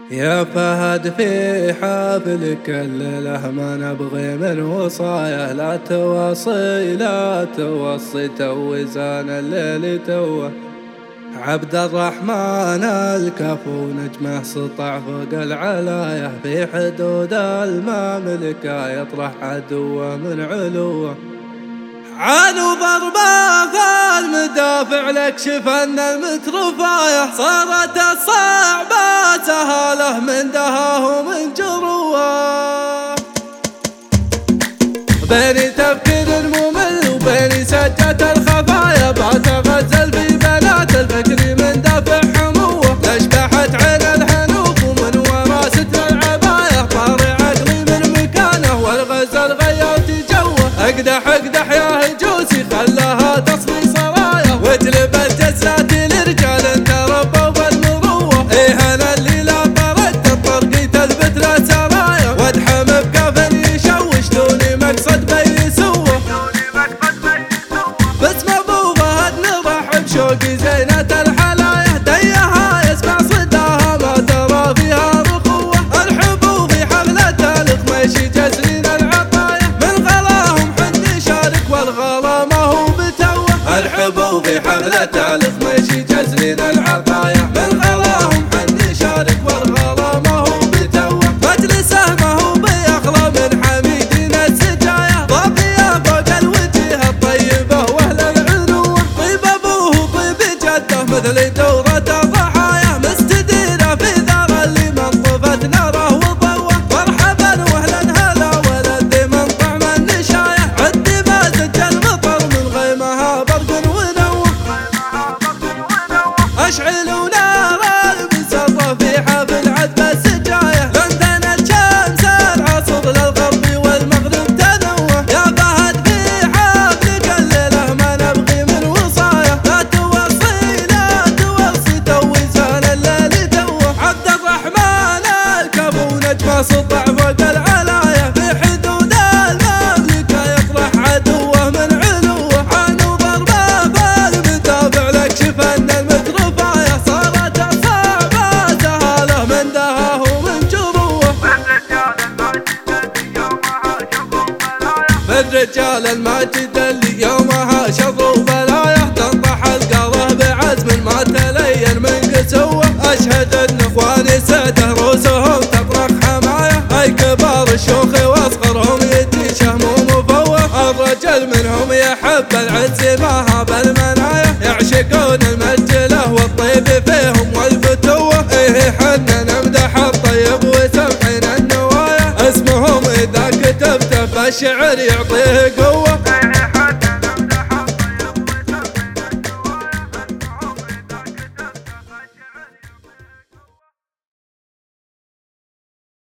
يا فهد في حفلك الليلة ما نبغي من وصايا، لا توصي لا توصي توزان الليل توه. عبد الرحمن الكفو نجمه سطع فوق العلاية، في حدود المملكة يطرح عدوه من علوه. عانوا ضربه في المدافع لك شفن المترفاية، صارت الصعبة سهاله من دهاه ومن جروه. بيني تفكير الممل وبيني سجة الخفايا، بتغزل في بنات الفكر من دافع حموه. لاشبحت عين الحنوف ومن ورا ستر العباية، طاري عقلي من مكانه والغزل غيرت جوه. اقدح اقدح يا هجوسي خلاها تصفي صرايا، وتلبس جسات لرجال تربوا بالمروه. ايه انا اللي لا طردت الطرق تثبت له سرايا، وادحم بكف يشوش دوني مقصد بيسوه. باسم ابو فهد نرحب شوقي زينة الحلايا، ديها يسمع صداها ما ترى فيها رخوه. الحبوا في حفلة الخميشي جسرين العطايا، من غلاهم حن شارك والغلا ما هو بتوه. الحبوا في حفلة الخميشي جسرين العطايا، من غلاهم حن شارك والغلا ما هو بتوه. مجلسه ما هو بيخلى من حميدين السجايا، ضافيه فوق الوجه الطيبه واهل العنوه. طيب ابوه طيب جده مثل دورة الضحايا، مستديره في ذرى اللي من طفت ناره وضوه. مرحبا واهلا هلا ولد من طعم النشايه، عد ما زج المطر من غيمها برق ونوه. اشعلوا نار المسرة في حفل عذب السجايا، لندن الشمس العصر للغرب والمغرب تنوه. يا فهد في حفلك الليلة ما نبغي من وصايا، لا توصي لا توصي توزان الليل توه. عبد الرحمن الكفو نجمه سطع فوق العلايا، في حدود المملكة يطرح عدوه من علوه. عانوا ضربه في المدافع لك شفن المترفاية، صارت الصعبة سهاله من دهاه ومن جروه. من رجال الماجد اللي يومها شر وبلايا، تنطح القاره بعزم ما تلين من قسوه. اشهد ان اخواني ساده رؤوسهم تطرق حمايه، اي كبار الشيوخ واصغرهم يجي شهم ومفوه. الرجل منهم يحب العز ما هاب المنايا، يعشقون المجله والطيب فيهم والفتوه. ايه حنا نمدح الطيب وسمعنا النوايا، اسمهم اذا كتبته فالشعر يعطيه قوه.